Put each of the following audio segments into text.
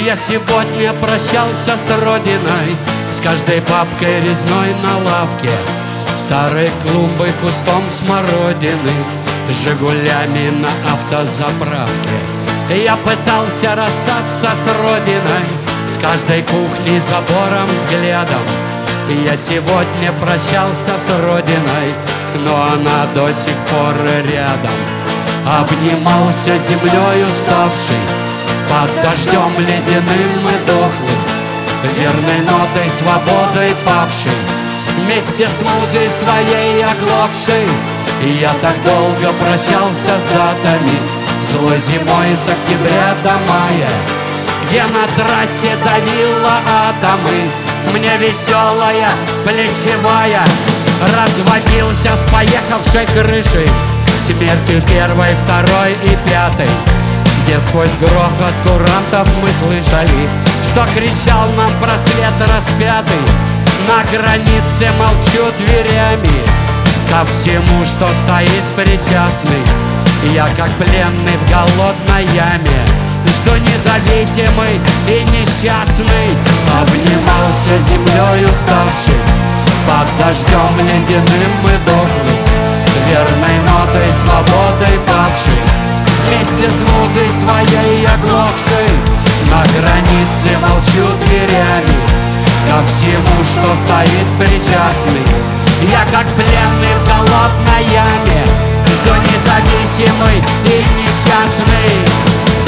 Я сегодня прощался с родиной, с каждой бабкой резной на лавке, старой клумбой, кустом смородины, жигулями на автозаправке. Я пытался расстаться с родиной, с каждой кухней, забором, взглядом. Я сегодня прощался с родиной, но она до сих пор рядом. Обнимался с землей уставший, под дождем ледяным и дохлым, верной нотой свободой павшей, вместе с музой своей оглохшей. И я так долго прощался с датами, злой зимой с октября до мая, где на трассе давила атомы. Мне веселая плечевая разводился с поехавшей крышей, смертью первой, второй и пятой, где сквозь грохот курантов мы слышали, что кричал нам просвет распятый. На границе молчу дверями ко всему, что стоит причастный. Я как пленный в голодной яме, что независимый и несчастный, обнимался землей уставший, под дождем ледяным и дохлым, верной нотой свободой павший, вместе с музой своей оглохшей. На границе молчу дверями ко всему, что стоит причастный. Я как пленный в голодной яме, что независимый и несчастный.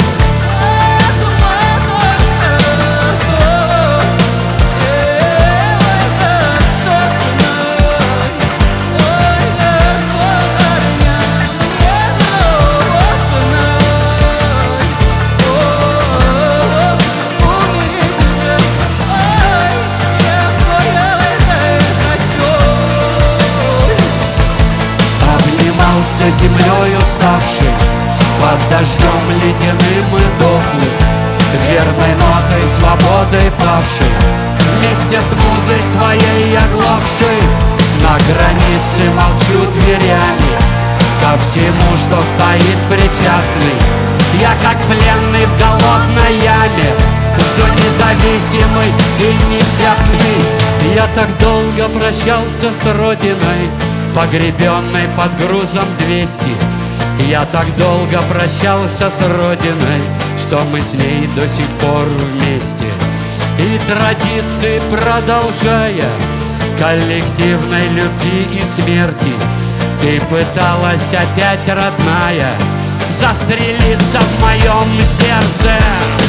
Землей уставший, под дождем ледяным и дохлым, верной нотой свободой павший, вместе с музой своей оглохшей. На границе молчу дверями ко всему, что стоит причастный. Я как пленный в голодной яме, что независимый и несчастный. Я так долго прощался с родиной, погребенной под грузом 200. Я так долго прощался с родиной, что мы с ней до сих пор вместе. И традиции продолжая, коллективной любви и смерти, ты пыталась опять, родная, застрелиться в моем сердце.